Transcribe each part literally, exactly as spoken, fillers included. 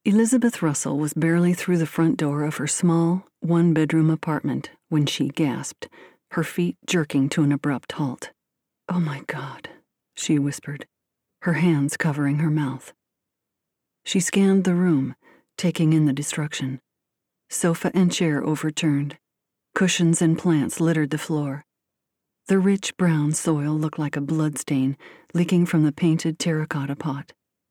Elizabeth Russell was barely through the front door of her small, one-bedroom apartment when she gasped, her feet jerking to an abrupt halt. "Oh my God," she whispered, her hands covering her mouth. She scanned the room, taking in the destruction. Sofa and chair overturned. Cushions and plants littered the floor. The rich brown soil looked like a bloodstain leaking from the painted terracotta pot.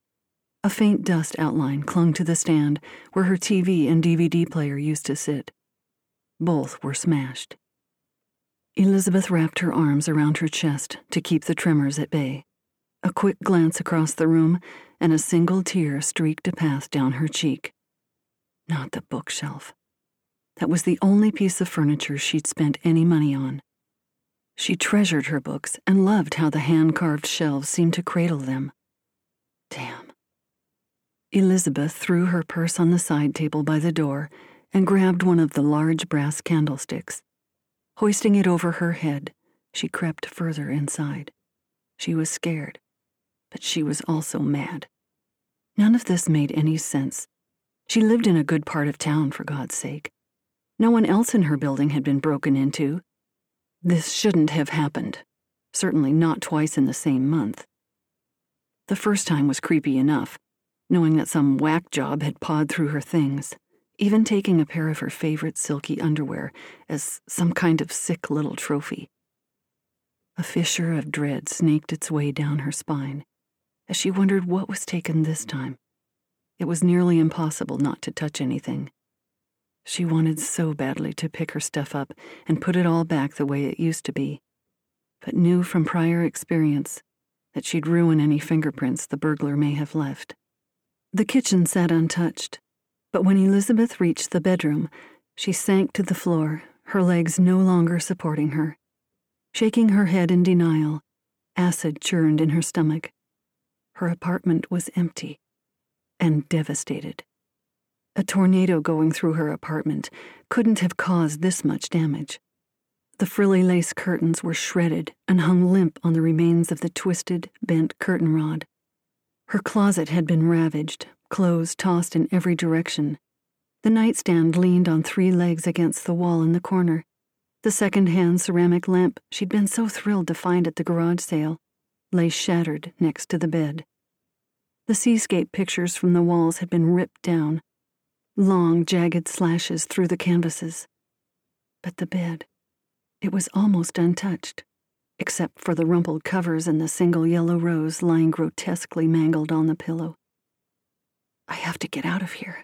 A faint dust outline clung to the stand where her T V and D V D player used to sit. Both were smashed. Elizabeth wrapped her arms around her chest to keep the tremors at bay. A quick glance across the room, and a single tear streaked a path down her cheek. Not the bookshelf. That was the only piece of furniture she'd spent any money on. She treasured her books and loved how the hand-carved shelves seemed to cradle them. Damn. Elizabeth threw her purse on the side table by the door and grabbed one of the large brass candlesticks. Hoisting it over her head, she crept further inside. She was scared, but she was also mad. None of this made any sense. She lived in a good part of town, for God's sake. No one else in her building had been broken into. This shouldn't have happened, certainly not twice in the same month. The first time was creepy enough, knowing that some whack job had pawed through her things, even taking a pair of her favorite silky underwear as some kind of sick little trophy. A fissure of dread snaked its way down her spine as she wondered what was taken this time. It was nearly impossible not to touch anything. She wanted so badly to pick her stuff up and put it all back the way it used to be, but knew from prior experience that she'd ruin any fingerprints the burglar may have left. The kitchen sat untouched, but when Elizabeth reached the bedroom, she sank to the floor, her legs no longer supporting her. Shaking her head in denial, acid churned in her stomach. Her apartment was empty and devastated. A tornado going through her apartment couldn't have caused this much damage. The frilly lace curtains were shredded and hung limp on the remains of the twisted, bent curtain rod. Her closet had been ravaged, clothes tossed in every direction. The nightstand leaned on three legs against the wall in the corner. The second-hand ceramic lamp she'd been so thrilled to find at the garage sale lay shattered next to the bed. The seascape pictures from the walls had been ripped down, long, jagged slashes through the canvases. But the bed, it was almost untouched, except for the rumpled covers and the single yellow rose lying grotesquely mangled on the pillow. I have to get out of here.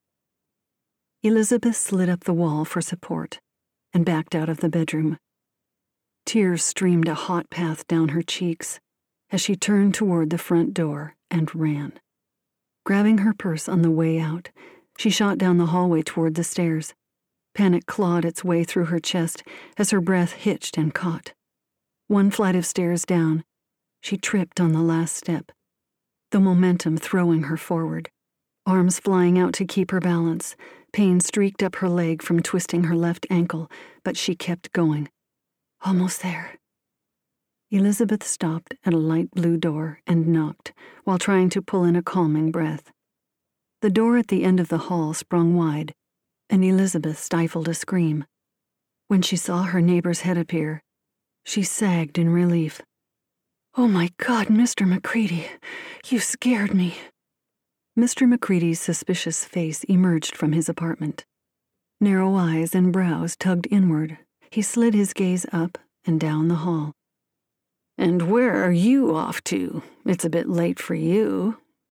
Elizabeth slid up the wall for support and backed out of the bedroom. Tears streamed a hot path down her cheeks as she turned toward the front door and ran. Grabbing her purse on the way out, she shot down the hallway toward the stairs. Panic clawed its way through her chest as her breath hitched and caught. One flight of stairs down, she tripped on the last step, the momentum throwing her forward. Arms flying out to keep her balance, pain streaked up her leg from twisting her left ankle, but she kept going. Almost there. Elizabeth stopped at a light blue door and knocked while trying to pull in a calming breath. The door at the end of the hall sprung wide, and Elizabeth stifled a scream. When she saw her neighbor's head appear, she sagged in relief. "Oh my God, Mister McCready, you scared me." Mister McCready's suspicious face emerged from his apartment. Narrow eyes and brows tugged inward. He slid his gaze up and down the hall. "And where are you off to? It's a bit late for you."